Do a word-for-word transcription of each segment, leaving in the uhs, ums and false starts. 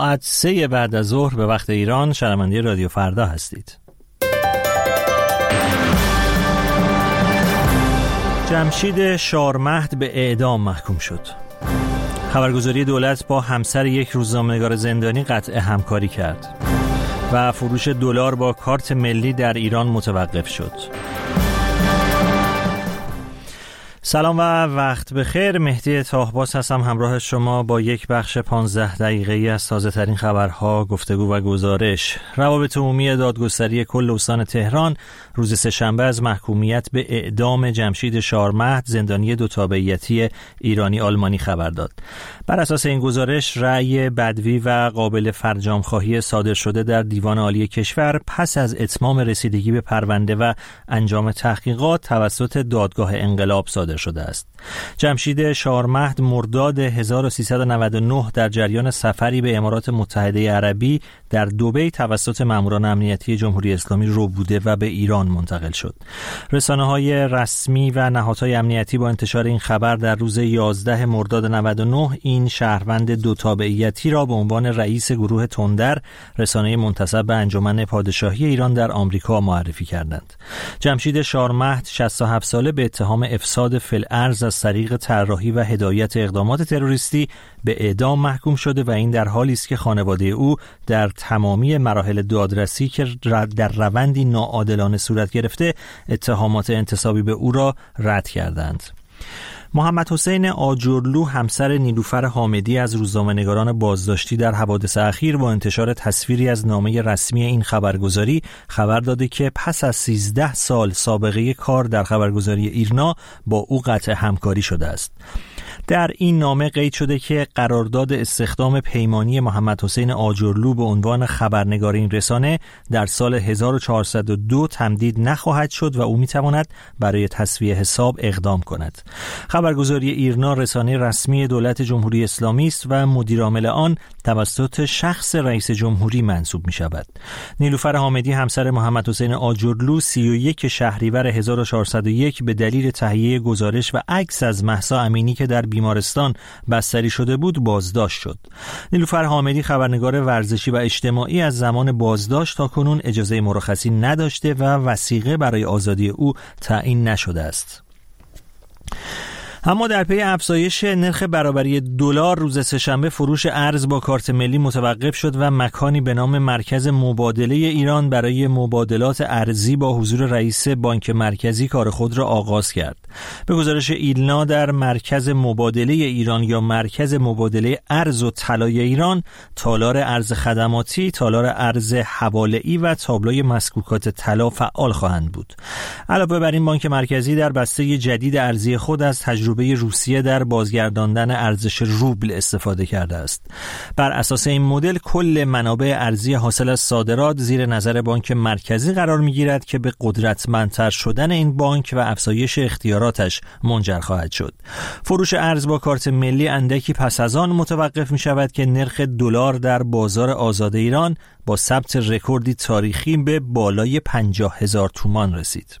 ساعت سه بعد از ظهر به وقت ایران شنونده رادیو فردا هستید. جمشید شارمهد به اعدام محکوم شد. خبرگزاری دولت با همسر یک روزنامه‌نگار زندانی قطع همکاری کرد و فروش دلار با کارت ملی در ایران متوقف شد. سلام و وقت بخیر. مهدی طاهباز هستم همراه شما با یک بخش پانزده دقیقه‌ای از تازه‌ترین خبرها، گفتگو و گزارش. روابط عمومی دادگستری کل استان تهران روز سه‌شنبه از محکومیت به اعدام جمشید شارمهد، زندانی دو تابعیتی ایرانی آلمانی خبر داد. بر اساس این گزارش رأی بدوی و قابل فرجام‌خواهی صادر شده در دیوان عالی کشور پس از اتمام رسیدگی به پرونده و انجام تحقیقات توسط دادگاه انقلاب صادر شده است. جمشید شارمهد مرداد هزار و سیصد و نود و نه در جریان سفری به امارات متحده عربی در دبی توسط ماموران امنیتی جمهوری اسلامی ربوده و به ایران منتقل شد. رسانه‌های رسمی و نهادهای امنیتی با انتشار این خبر در روز یازده مرداد نود و نه این شهروند دو تابعیتی را به عنوان رئیس گروه تندر، رسانه منتسب به انجمن پادشاهی ایران در آمریکا معرفی کردند. جمشید شارمهد شصت و هفت ساله به اتهام افساد فی‌الارض از طریق طراحی و هدایت اقدامات تروریستی به اعدام محکوم شده و این در حالی است که خانواده او در تمامی مراحل دادرسی که در روندی ناعادلانه صورت گرفته اتهامات انتسابی به او را رد کردند. محمد حسین آجرلو همسر نیلوفر حامدی از روزنامه‌نگاران بازداشتی در حوادث اخیر با انتشار تصویری از نامه رسمی این خبرگزاری خبر داده که پس از سیزده سال سابقه کار در خبرگزاری ایرنا با او قطع همکاری شده است. در این نامه قید شده که قرارداد استخدام پیمانی محمد حسین آجرلو به عنوان خبرنگار این رسانه در سال هزار و چهارصد و دو تمدید نخواهد شد و او میتواند برای تسویه حساب اقدام کند. خبرگزاری ایرنا رسانه رسمی دولت جمهوری اسلامی است و مدیرعامل آن توسط شخص رئیس جمهوری منصوب می شود. نیلوفر حامدی همسر محمد حسین آجرلو سی و یک شهریور هزار و چهارصد و یک به دلیل تهیه گزارش و عکس از مهسا امینی که در بیمارستان بستری شده بود بازداشت شد. نیلوفر حامدی خبرنگار ورزشی و اجتماعی از زمان بازداشت تا کنون اجازه مرخصی نداشته و وثیقه برای آزادی او تعیین نشده است. اما در پی افزایش نرخ برابری دلار روز سه‌شنبه فروش ارز با کارت ملی متوقف شد و مکانی به نام مرکز مبادله ایران برای مبادلات ارزی با حضور رئیس بانک مرکزی کار خود را آغاز کرد. به گزارش ایلنا در مرکز مبادله ایران یا مرکز مبادله ارز و طلای ایران، تالار ارز خدماتی، تالار ارز حواله‌ای و تابلوی مسکوکات طلا فعال خواهند بود. علاوه بر این بانک مرکزی در بسته جدید ارزی خود از تجربه به روسیه در بازگرداندن ارزش روبل استفاده کرده است. بر اساس این مدل کل منابع ارزی حاصل از صادرات زیر نظر بانک مرکزی قرار می‌گیرد که به قدرتمندتر شدن این بانک و افزایش اختیاراتش منجر خواهد شد. فروش ارز با کارت ملی اندکی پس از آن متوقف می‌شود که نرخ دلار در بازار آزاد ایران با ثبت رکوردی تاریخی به بالای پنجاه هزار تومان رسید.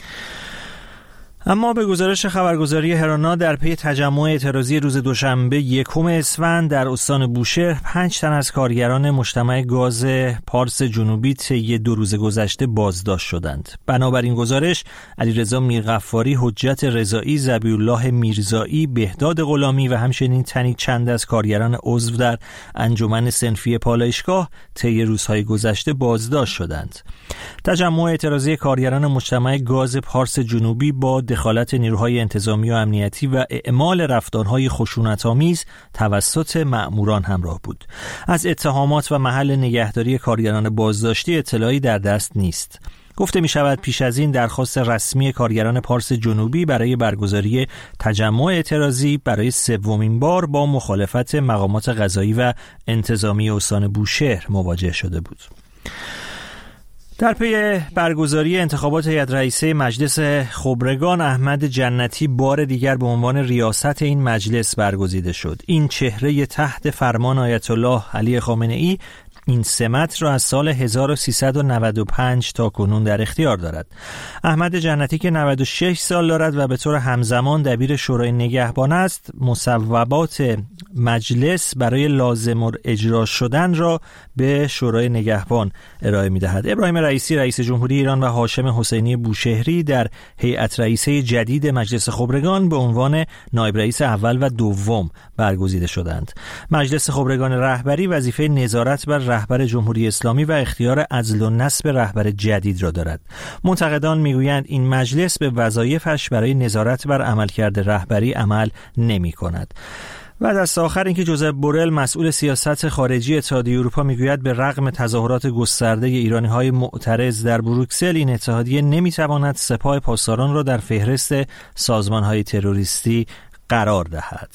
اما به گزارش خبرگزاری هرانا در پی تجمع اعتراضی روز دوشنبه یکم اسفند در استان بوشهر پنج تن از کارگران مجتمع گاز پارس جنوبی طی دو روز گذشته بازداشت شدند. بنابراین گزارش علیرضا میرغفاری، حجت رضایی، ذبیح‌الله میرزایی، بهداد غلامی و همچنین تنی چند از کارگران عضو در انجمن صنفی پالایشگاه طی روزهای گذشته بازداشت شدند. تجمع اعتراضی کارگران مجتمع گاز پارس جنوبی با دخالت نیروهای انتظامی و امنیتی و اعمال رفتارهای خشونت‌آمیز توسط مأموران همراه بود. از اتهامات و محل نگهداری کارگران بازداشتی اطلاعی در دست نیست. گفته می شود پیش از این درخواست رسمی کارگران پارس جنوبی برای برگزاری تجمع اعتراضی برای سومین بار با مخالفت مقامات قضایی و انتظامی استان بوشهر مواجه شده بود. در پی برگزاری انتخابات هیئت رئیسه مجلس خبرگان، احمد جنتی بار دیگر به عنوان ریاست این مجلس برگزیده شد. این چهره تحت فرمان آیت الله علی خامنه‌ای این سمت را از سال هزار و سیصد و نود و پنج تا کنون در اختیار دارد. احمد جنتی که نود و شش سال دارد و به طور همزمان دبیر شورای نگهبان است، مصوبات مجلس برای لازم اجرا شدن را به شورای نگهبان ارائه می‌دهد. ابراهیم رئیسی رئیس جمهوری ایران و هاشم حسینی بوشهری در هیئت رئیسه جدید مجلس خبرگان به عنوان نایب رئیس اول و دوم برگزیده شدند. مجلس خبرگان رهبری وظیفه نظارت بر رهبر جمهوری اسلامی و اختیار عزل و نصب رهبر جدید را دارد. منتقدان میگویند این مجلس به وظایفش برای نظارت بر عملکرد رهبری عمل نمی‌کند. و دست آخر اینکه جوزف بورل مسئول سیاست خارجی اتحادیه اروپا میگوید به رغم تظاهرات گسترده ایرانی‌های معترض در بروکسل، این اتحادیه نمیتواند سپاه پاسداران را در فهرست سازمان‌های تروریستی قرار دهد.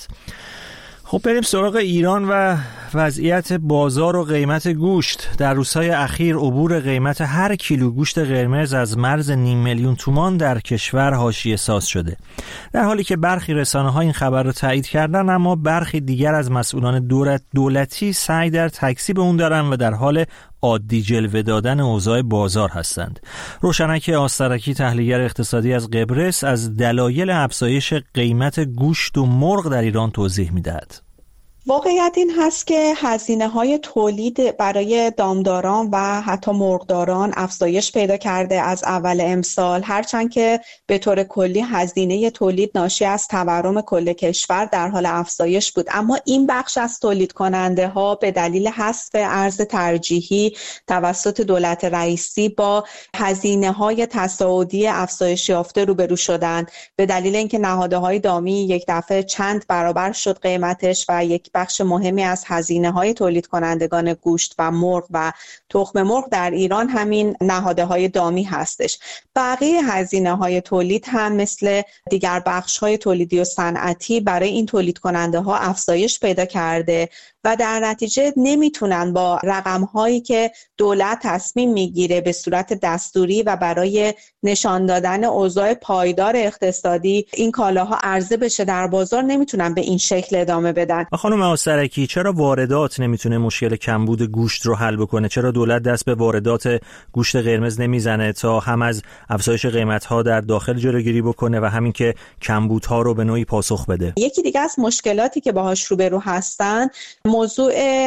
خب بریم سراغ ایران و وضعیت بازار و قیمت گوشت. در روزهای اخیر عبور قیمت هر کیلو گوشت قرمز از مرز نیم میلیون تومان در کشور حاشیه ساز شده. در حالی که برخی رسانه‌ها این خبر را تایید کردن، اما برخی دیگر از مسئولان دولتی سعی در تکذیب اون دارن و در حال عادی جلوه دادن اوضاع بازار هستند. روشنک آسترکی تحلیلگر اقتصادی از قبرس از دلایل افزایش قیمت گوشت و مرغ در ایران توضیح می‌دهد. واقعیت این هست که هزینه‌های تولید برای دامداران و حتی مرغداران افزایش پیدا کرده از اول امسال، هرچند که به طور کلی هزینه تولید ناشی از تورم کل کشور در حال افزایش بود، اما این بخش از تولید کننده ها به دلیل حذف ارز ترجیحی توسط دولت رئیسی با هزینه‌های تصاعدی افزایش یافته روبرو شدند، به دلیل اینکه نهادهای دامی یک دفعه چند برابر شد قیمتش و یک بخش مهمی از هزینه‌های تولید کنندگان گوشت و مرغ و تخم مرغ در ایران همین نهادهای دامی هستش. بقیه هزینه‌های تولید هم مثل دیگر بخش‌های تولیدی و صنعتی برای این تولید کننده ها افزایش پیدا کرده و در نتیجه نمیتونن با رقم‌هایی که دولت تصمیم میگیره به صورت دستوری و برای نشان دادن اوضاع پایدار اقتصادی این کالاها عرضه بشه در بازار، نمیتونن به این شکل ادامه بدن. خانم آسترکی، چرا واردات نمیتونه مشکل کمبود گوشت رو حل بکنه؟ چرا دولت دست به واردات گوشت قرمز نمیزنه تا هم از افزایش قیمت‌ها در داخل جلوگیری بکنه و همین که کمبودها رو به نوعی پاسخ بده؟ یکی دیگه از مشکلاتی که باهاش روبرو هستن موضوع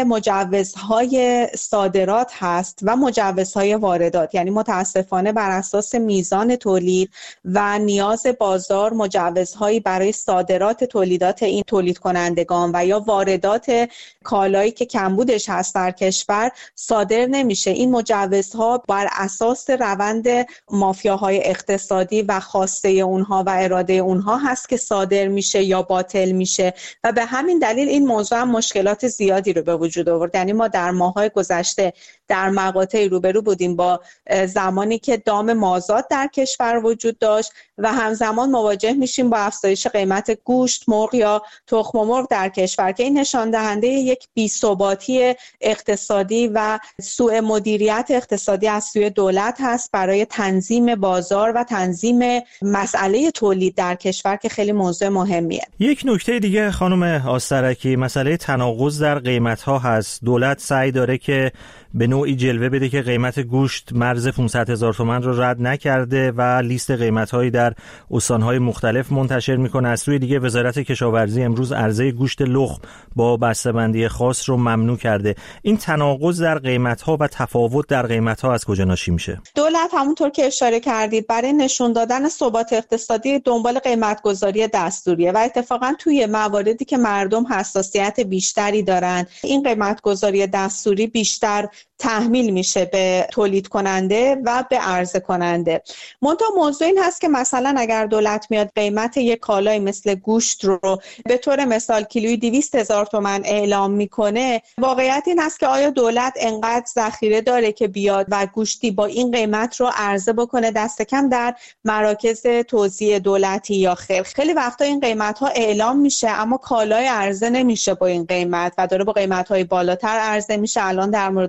مجوزهای صادرات هست و مجوزهای واردات. یعنی متاسفانه بر اساس میزان تولید و نیاز بازار مجوزهایی برای صادرات تولیدات این تولید کنندگان و یا واردات کالایی که کمبودش هست در کشور صادر نمیشه. این مجوزها بر اساس روند مافیاهای اقتصادی و خواسته اونها و اراده اونها هست که صادر میشه یا باطل میشه و به همین دلیل این موضوع هم مشکلات زیادی رو به وجود آورد. یعنی ما در ماه‌های گذشته در مقاطعی روبرو بودیم با زمانی که دام مازاد در کشور وجود داشت و همزمان مواجه میشیم با افزایش قیمت گوشت، مرغ یا تخم مرغ در کشور که این نشان دهنده یک بی‌ثباتی اقتصادی و سوء مدیریت اقتصادی از سوی دولت هست برای تنظیم بازار و تنظیم مسئله تولید در کشور که خیلی موضوع مهمیه. یک نکته دیگه خانم آسترکی، مسئله تناقض در قیمت‌ها هست. دولت سعی داره که به نوعی جلوه بده که قیمت گوشت مرز پانصد هزار تومان رو رد نکرده و لیست قیمت‌هایی در استان‌های مختلف منتشر می‌کنه. از سوی دیگه وزارت کشاورزی امروز عرضه گوشت لخم با بسته‌بندی خاص رو ممنوع کرده. این تناقض در قیمت‌ها و تفاوت در قیمت‌ها از کجا ناشی میشه؟ دولت همونطور که اشاره کردید برای نشون دادن ثبات اقتصادی دنبال قیمت‌گذاری دستوریه و اتفاقا توی مواردی که مردم حساسیت بیشتری دارن این قیمت‌گذاری دستوری بیشتر تحمیل میشه به تولید کننده و به عرضه کننده. منتها موضوع این هست که مثلا اگر دولت میاد قیمت یک کالای مثل گوشت رو به طور مثال کیلویی دویست هزار تومان اعلام میکنه، واقعیت این هست که آیا دولت انقدر ذخیره داره که بیاد و گوشتی با این قیمت رو عرضه بکنه دست کم در مراکز توزیع دولتی یا خیر؟ خیلی وقتا این قیمت ها اعلام میشه اما کالای عرضه نمیشه با این قیمت و داره با قیمت های بالاتر عرضه میشه. الان در مورد گوشت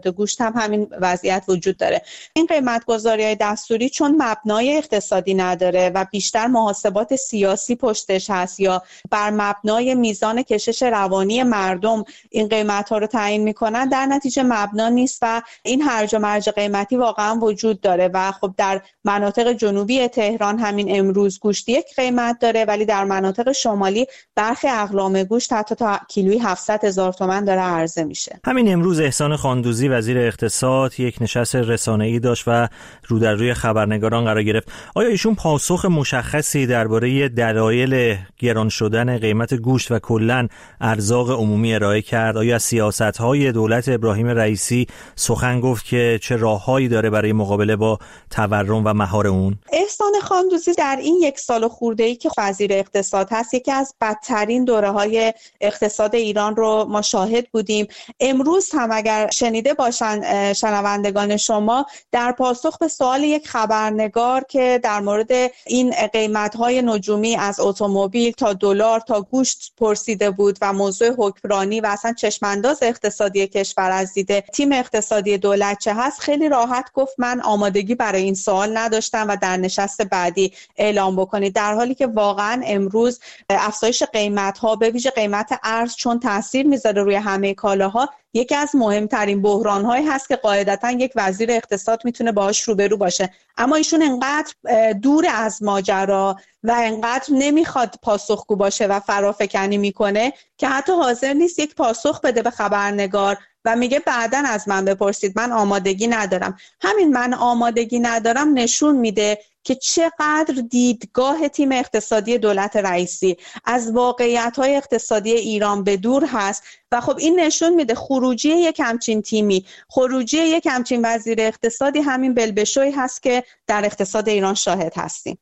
هم همین وضعیت وجود داره. این قیمت‌گذاری‌های دستوری چون مبنای اقتصادی نداره و بیشتر محاسبات سیاسی پشتش هست یا بر مبنای میزان کشش روانی مردم این قیمت‌ها رو تعیین می‌کنن، در نتیجه مبنا نیست و این هرج و مرج قیمتی واقعا وجود داره و خب در مناطق جنوبی تهران همین امروز گوشت یک قیمت داره، ولی در مناطق شمالی برخی اقلام گوشت حتی تا کیلویی هفتصد هزار تومان داره عرضه میشه. همین امروز احسان خاندوزی وزیر اقتصاد یک نشست رسانه‌ای داشت و رو در روی خبرنگاران قرار گرفت. آیا ایشون پاسخ مشخصی درباره دلایل گران شدن قیمت گوشت و کلاً ارزاق عمومی ارائه کرد؟ آیا از سیاست‌های دولت ابراهیم رئیسی سخن گفت که چه راههایی داره برای مقابله با تورم و مهار اون؟ احسان خاندوزی در این یک سال خورده‌ای که وزیر اقتصاد هست یکی از بدترین دوره‌های اقتصاد ایران رو ما شاهد بودیم. امروز هم اگر شنیده باشن شنوندگان شما، در پاسخ به سوال یک خبرنگار که در مورد این قیمت‌های نجومی از اتومبیل تا دلار تا گوشت پرسیده بود و موضوع حکمرانی و اصلا چشمانداز اقتصادی کشور از دید تیم اقتصادی دولت چه هست، خیلی راحت گفت من آمادگی برای این سوال نداشتم و در نشست بعدی اعلام بکنید، در حالی که واقعا امروز افزایش قیمت‌ها به ویژه قیمت ارز چون تاثیر میذاره روی همه کالاها، یکی از مهمترین بحران‌هایی هست که قاعدتاً یک وزیر اقتصاد میتونه باهاش روبرو باشه. اما ایشون انقدر دور از ماجرا و انقدر نمیخواد پاسخگو باشه و فرافکنی میکنه که حتی حاضر نیست یک پاسخ بده به خبرنگار و میگه بعداً از من بپرسید، من آمادگی ندارم. همین من آمادگی ندارم نشون میده که چقدر دیدگاه تیم اقتصادی دولت رئیسی از واقعیت‌های اقتصادی ایران به دور هست و خب این نشون میده خروجی یک همچین تیمی، خروجی یک همچین وزیر اقتصادی همین بلبشویی هست که در اقتصاد ایران شاهد هستیم.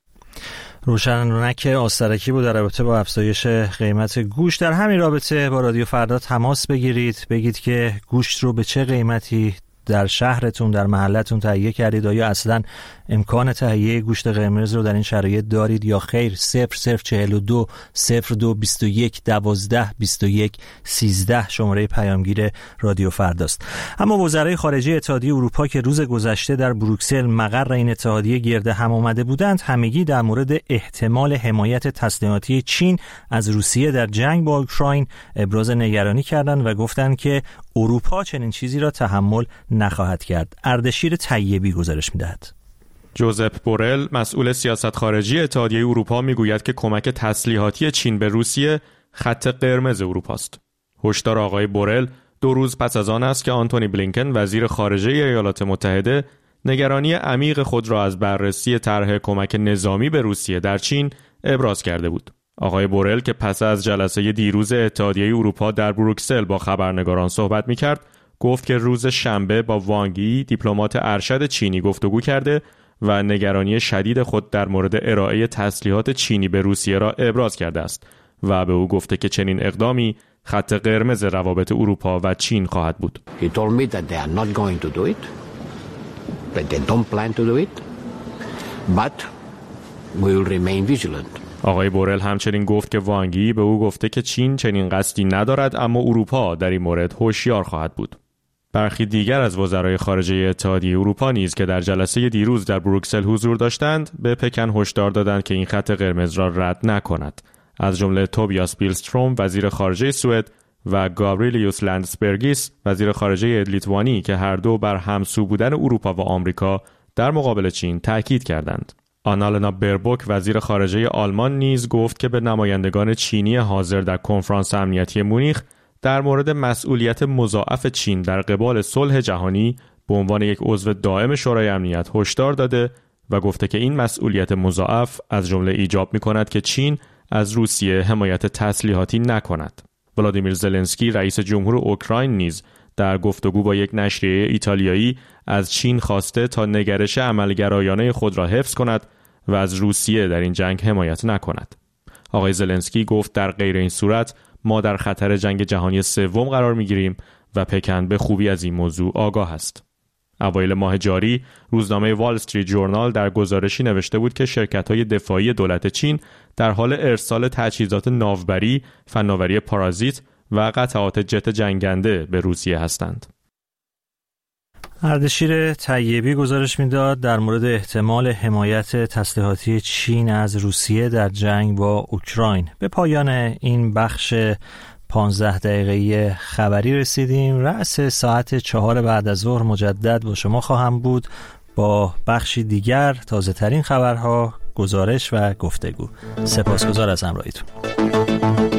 روشنک آسترکی بود در رابطه با افزایش قیمت گوشت. در همین رابطه با رادیو فردا تماس بگیرید، بگید که گوشت رو به چه قیمتی در شهرتون در محلتون تهیه کردید، آیا اصلا امکان تهیه گوشت قرمز رو در این شرایط دارید یا خیر. صفر صفر چهل و دو صفر دو بیست و یک دوازده بیست و یک سیزده شماره پیامگیر رادیو فرداست. اما وزرای خارجه اتحادیه اروپا که روز گذشته در بروکسل مقر این اتحادیه گرد هم آمده بودند، همگی در مورد احتمال حمایت تسلیحاتی چین از روسیه در جنگ با اوکراین ابراز نگرانی کردند و گفتند که اروپا چنین چیزی را تحمل نخواهد کرد. اردشیر طیبی گزارش می‌دهد. جوزپ بورل مسئول سیاست خارجی اتحادیه اروپا میگوید که کمک تسلیحاتی چین به روسیه خط قرمز اروپا است. هشدار آقای بورل دو روز پس از آن است که آنتونی بلینکن وزیر خارجه ایالات متحده نگرانی عمیق خود را از بررسی طرح کمک نظامی به روسیه در چین ابراز کرده بود. آقای بورل که پس از جلسه دیروز اتحادیه اروپا در بروکسل با خبرنگاران صحبت می‌کرد، گفت که روز شنبه با وانگ یی دیپلمات ارشد چینی گفتگو کرده و نگرانی شدید خود در مورد ارائه تسلیحات چینی به روسیه را ابراز کرده است و به او گفته که چنین اقدامی خط قرمز روابط اروپا و چین خواهد بود. He told me that they are not going to do it, that they don't plan to do it, but we will remain vigilant. آقای بورل همچنین گفت که وانگ یی به او گفته که چین چنین قصدی ندارد، اما اروپا در این مورد هوشیار خواهد بود. برخی دیگر از وزرای خارجه اتحادیه اروپا نیز که در جلسه دیروز در بروکسل حضور داشتند، به پکن هشدار دادند که این خط قرمز را رد نکند. از جمله توبیاس بیلستروم وزیر خارجه سوئد و گابریلیوس لندسبرگیس وزیر خارجه لیتوانی که هر دو بر همسو بودن اروپا و آمریکا در مقابل چین تاکید کردند. آنالنا بربوک وزیر خارجه آلمان نیز گفت که به نمایندگان چینی حاضر در کنفرانس امنیتی مونیخ در مورد مسئولیت مضاعف چین در قبال صلح جهانی به عنوان یک عضو دائم شورای امنیت هشدار داده و گفته که این مسئولیت مضاعف از جمله ایجاب می‌کند که چین از روسیه حمایت تسلیحاتی نکند. ولادیمیر زلنسکی رئیس جمهور اوکراین نیز در گفتگو با یک نشریه ایتالیایی از چین خواسته تا نگرش عملگرایانه خود را حفظ کند و از روسیه در این جنگ حمایت نکند. آقای زلنسکی گفت در غیر این صورت ما در خطر جنگ جهانی سوم قرار می‌گیریم و پکن به خوبی از این موضوع آگاه است. اوایل ماه جاری روزنامه وال استریت جورنال در گزارشی نوشته بود که شرکت‌های دفاعی دولت چین در حال ارسال تجهیزات ناوبری، فناوری پارازیت و قطعات جت جنگنده به روسیه هستند. اردشیر طیبی گزارش میداد در مورد احتمال حمایت تسلیحاتی چین از روسیه در جنگ با اوکراین. به پایان این بخش پانزده دقیقه‌ای خبری رسیدیم. رأس ساعت چهار بعد از ظهر مجدد با شما خواهم بود با بخشی دیگر، تازه ترین خبرها، گزارش و گفتگو. سپاسگزار از همراهیتون.